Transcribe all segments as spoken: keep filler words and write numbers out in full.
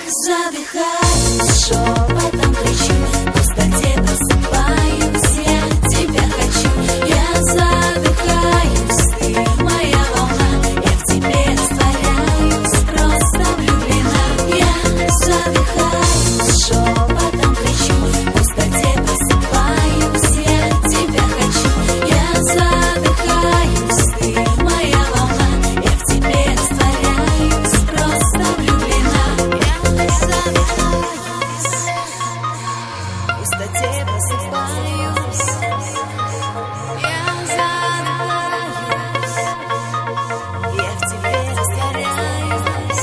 задыхаюсь, шепотом кричу, в пустоте просыпаюсь, я тебя хочу. Я задыхаюсь, ты моя волна, я в тебе растворяюсь, просто влюблена. Я задыхаюсь, шепотом кричу, в пустоте просыпаюсь, я тебя хочу. Я задыхаюсь, ты моя волна, я в тебе растворяюсь, просто влюблена. Я задыхаюсь, в пустоте просыпаюсь, я задыхаюсь, я в тебе растворяюсь,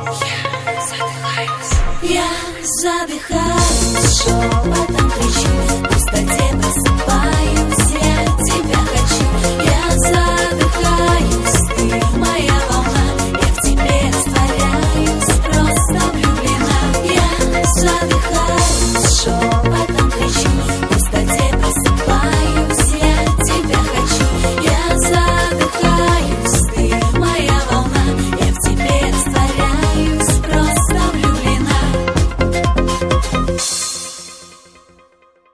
я задыхаюсь. Я задыхаюсь, шепотом кричу,